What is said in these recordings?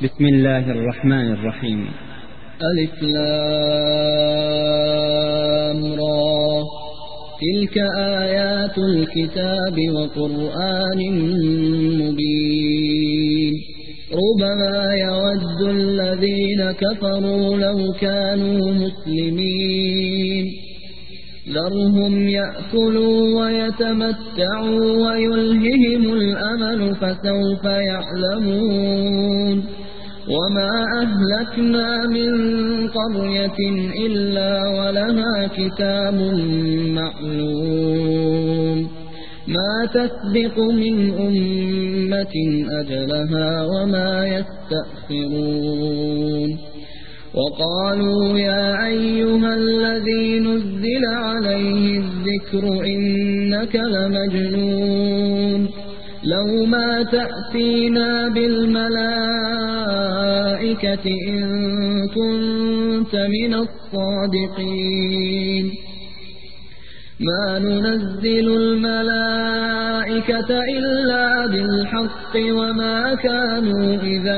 بسم الله الرحمن الرحيم. ألف لام را، تلك آيات الكتاب وقرآن مبين. ربما يود الذين كفروا لو كانوا مسلمين. ذرهم يأكلوا ويتمتعوا ويلههم الأمل فسوف يعلمون. وما أهلكنا من قرية إلا ولها كتاب معلوم، ما تسبق من أمة أجلها وما يستأخرون. وقالوا يا أيها الذي نزل عليه الذكر إنك لمجنون، لو ما تأتينا بالملائكة إن كنت من الصادقين. ما ننزل الملائكة إلا بالحق وما كانوا إذا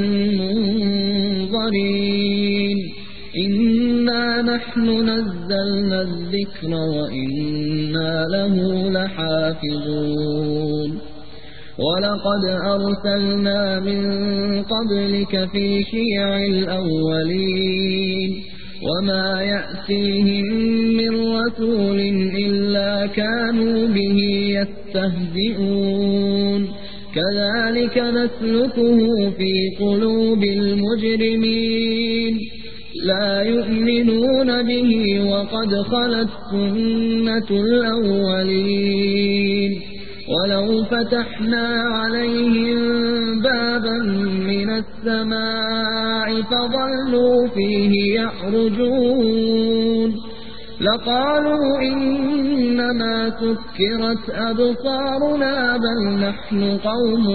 منظرين. إنا نحن نزلنا الذكر وإنا له لحافظون. ولقد أرسلنا من قبلك في شيع الأولين، وما يأتيهم من رسول إلا كانوا به يستهزئون. كذلك نسلكه في قلوب المجرمين، لا يؤمنون به وقد خلت سنة الأولين. ولو فتحنا عليهم بابا من السماء فظلوا فيه يعرجون لقالوا إنما سكرت أبصارنا بل نحن قوم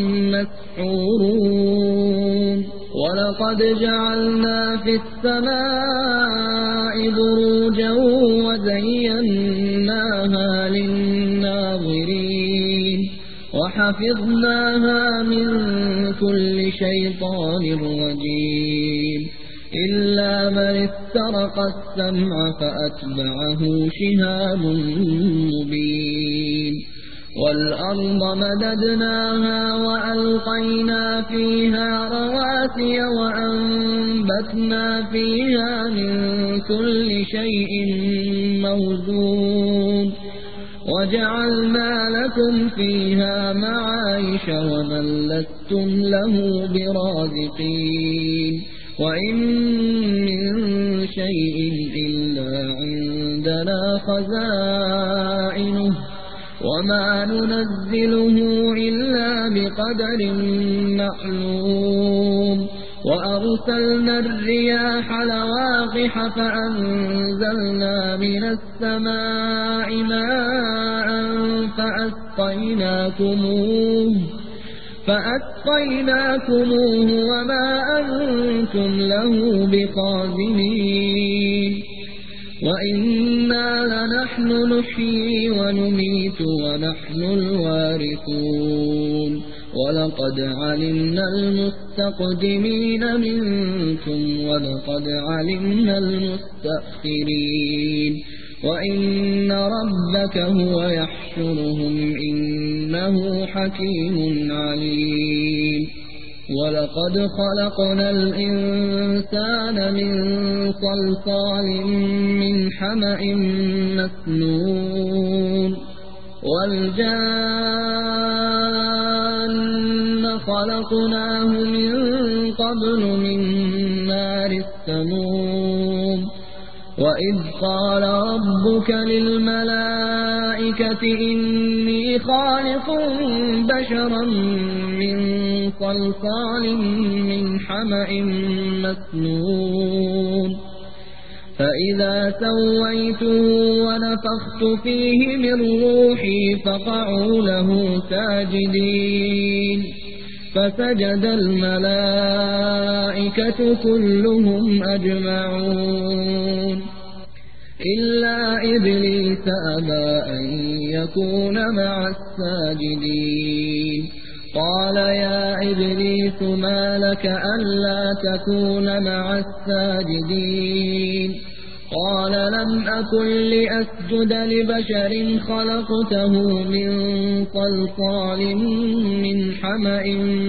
مسحورون. ولقد جعلنا في السماء بروجا وزيناها للناظرين وحفظناها من كل شيطان رجيم إلا من استرق السمع فأتبعه شهاب مبين. والأرض مددناها وألقينا فيها رواسي وأنبتنا فيها من كل شيء موزون وجعلنا لكم فيها معايش ومن لستم له برازقين. وإن من شيء إلا عندنا خزائنه وما ننزله إلا بقدر معلوم. وأرسلنا الرياح لواقح فأنزلنا من السماء ماء فأسقيناكموه وما أنتم له بخازنين. وإنا لنحن نحيي ونميت ونحن الوارثون. ولقد علمنا المستقدمين منكم ولقد علمنا المستأخرين. وإن ربك هو يحشرهم إنه حكيم عليم. ولقد خلقنا الإنسان من صلصال من حمأ مسنون والجان خلقناه من قبل من نار السموم. وإذ قال ربك للملائكة إني خالق بشرا من صلصال من حمأ مسنون فإذا سويته ونفخت فيه من روحي فقعوا له ساجدين. فسجد الملائكة كلهم أجمعون إلا إبليس أبى أن يكون مع الساجدين. قال يا إبليس ما لك ألا تكون مع الساجدين قال لم أكن لأسجد لبشر خلقته من صلصال من حمأ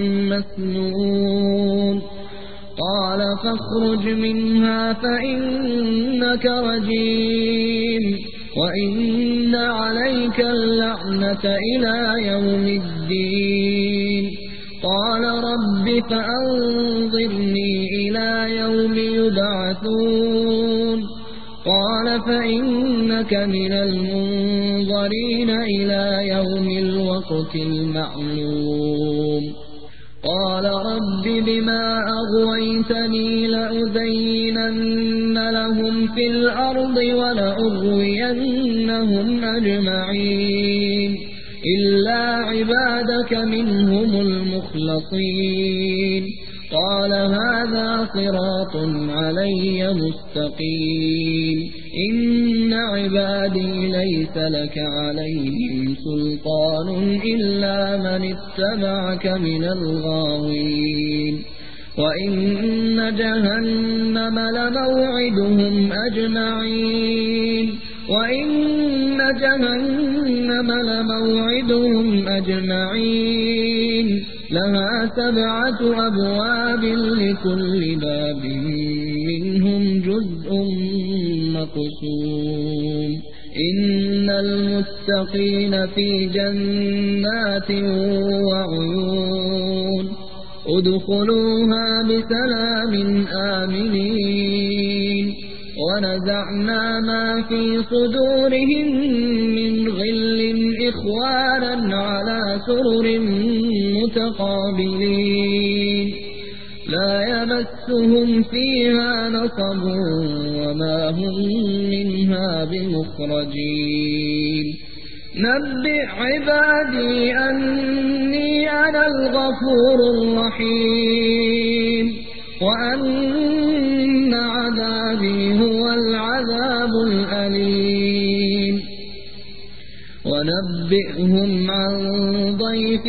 مسنون قال فاخرج منها فإنك رجيم وإن عليك اللعنة إلى يوم الدين قال رب فأنظرني إلى يوم يبعثون قال فإنك من المنظرين إلى يوم الوقت المعلوم قال رب بما أغويتني لأزينن لهم في الأرض ولأغوينهم أجمعين إلا عبادك منهم المخلصين قال هذا صراط علي مستقيم إن عبادي ليس لك عليهم سلطان إلا من اتبعك من الغاوين وإن جهنم لموعدهم أجمعين لها 7 أبواب لكل باب منهم جزء مقسوم إن المتقين في جنات وعيون ادخلوها بسلام آمنين ونزعنا ما في صدورهم من غل إخوانا على سرر متقابلين لا يمسهم فيها نصب وما هم منها بمخرجين نبئ عبادي أني أنا الغفور الرحيم وأن عذابي هو العذاب الأليم ونبئهم عن ضيف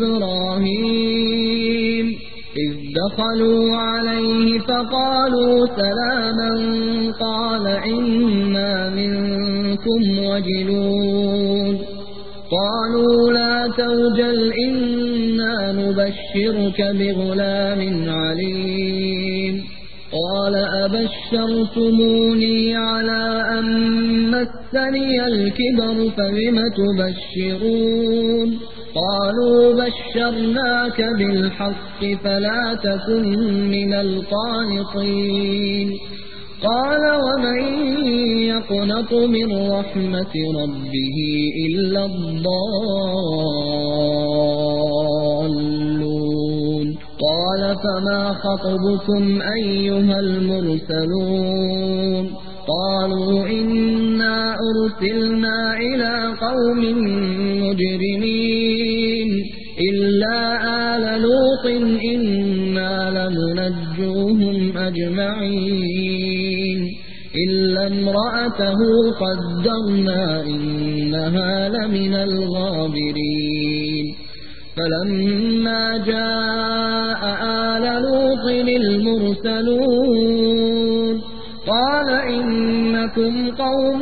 إبراهيم إذ دخلوا عليه فقالوا سلاما قال إنا منكم وجلون قالوا لا توجل إنا نبشرك بغلام عليم قال أبشرتموني على أن مسني الكبر فبم تبشرون قالوا بشرناك بالحق فلا تكن من القانطين قال ومن يقنط من رحمة ربه إلا الضالون قال فما خطبكم أيها المرسلون قالوا إنا أرسلنا إلى قوم مجرمين إلا آل لوط إنا لمنجوهم أجمعين إلا امرأته قدرنا إنها لمن الغابرين فلما جاء آل لوط المرسلون قال إنكم قوم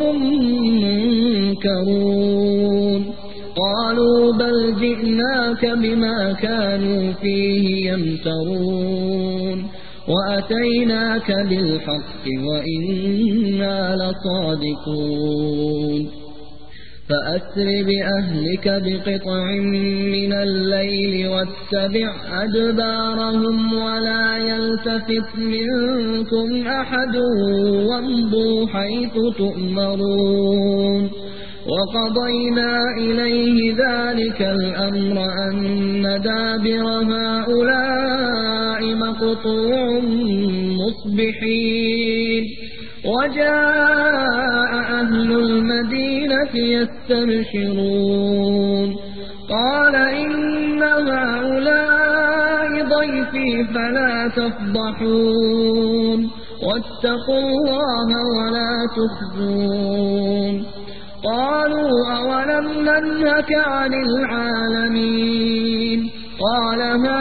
منكرون قالوا بل جئناك بما كانوا فيه يمترون وأتيناك بالحق وإنا لصادقون فأسر بأهلك بقطع من الليل واتبع أدبارهم ولا يلتفت منكم أحد وامضوا حيث تؤمرون وقضينا إليه ذلك الأمر أن دابر هؤلاء مقطوع مصبحين وجاء أهل المدينة يستبشرون قال إن هؤلاء ضيفي فلا تفضحون واتقوا الله ولا تخزون قالوا أولم ننهك عن العالمين قال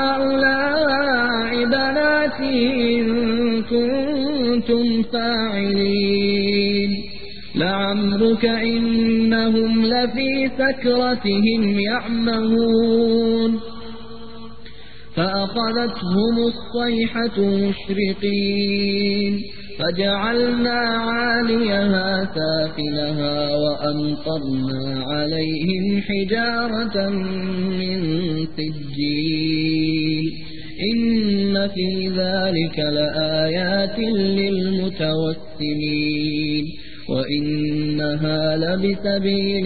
هؤلاء بناتي إن كنتم فاعلين لعمرك إنهم لفي سكرتهم يعمهون فأخذتهم الصيحة مشرقين فجعلنا عاليها سافلها وأمطرنا عليهم حجارة من سجيل إن في ذلك لآيات للمتوسمين وإنها لبسبيل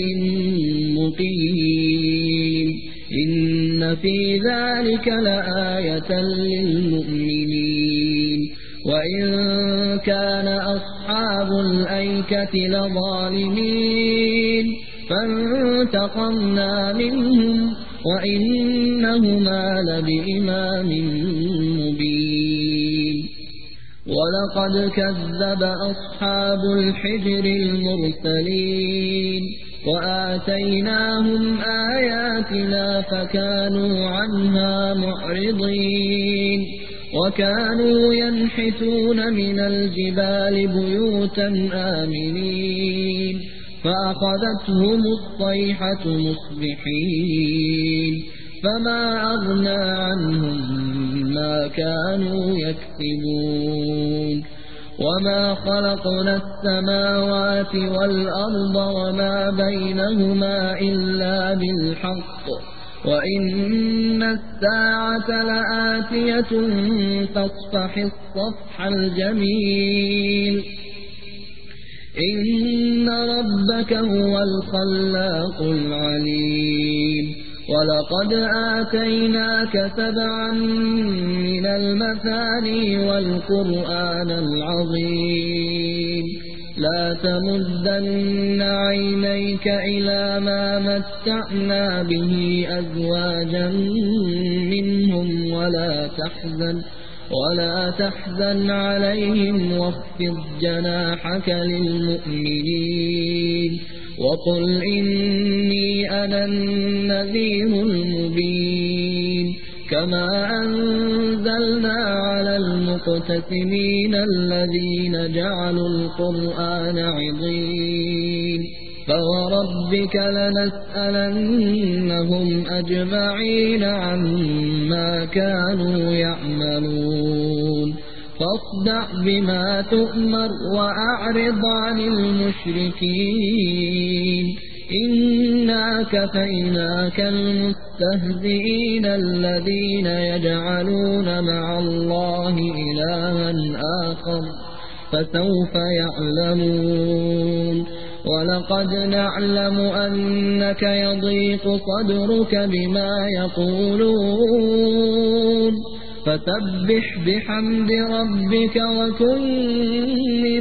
مقيم إن في ذلك لآية للمؤمنين وإن كان أصحاب الأيكة لظالمين فانتقمنا منهم وإنهما لبإمام مبين ولقد كذب أصحاب الحجر المرسلين وآتيناهم آياتنا فكانوا عنها معرضين وكانوا ينحتون من الجبال بيوتا آمنين فأخذتهم الصيحة مصبحين فما أغنى عنهم ما كانوا يكسبون وما خلقنا السماوات والأرض وما بينهما إلا بالحق وإن الساعة لآتية فاصفح الصفح الجميل إن ربك هو الخلاق العليم ولقد آتيناك 7 من المثاني والقرآن العظيم لا تمدن عينيك إلى ما متعنا به أزواجا منهم ولا تحزن عليهم واخفض جناحك للمؤمنين وقل إني أنا النذير المبين كما أنزلنا على المقتسمين الذين جعلوا القرآن عضين فوربك لنسألنهم أجمعين عما كانوا يعملون فاصدع بما تؤمر وأعرض عن المشركين إنا كفيناك المستهزئين الذين يجعلون مع الله إلها آخر فسوف يعلمون ولقد نعلم أنك يضيق صدرك بما يقولون فسبح بحمد ربك وكن من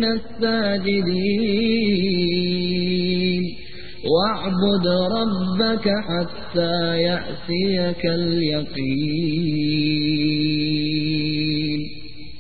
الساجدين واعبد ربك حتى يأتيك اليقين